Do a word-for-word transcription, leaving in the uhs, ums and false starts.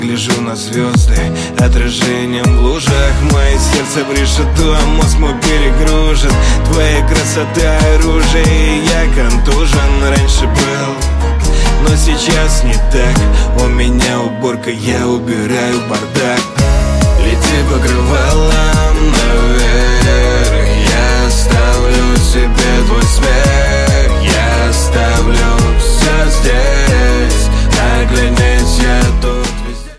Гляжу на звезды отражением в лужах. Мое сердце решето, а мозг мой перегружен. Твоя красота оружие, и я контужен. Раньше был, но сейчас не так. У меня уборка, я убираю бардак. Лети покрывалом наверх, я оставлю себя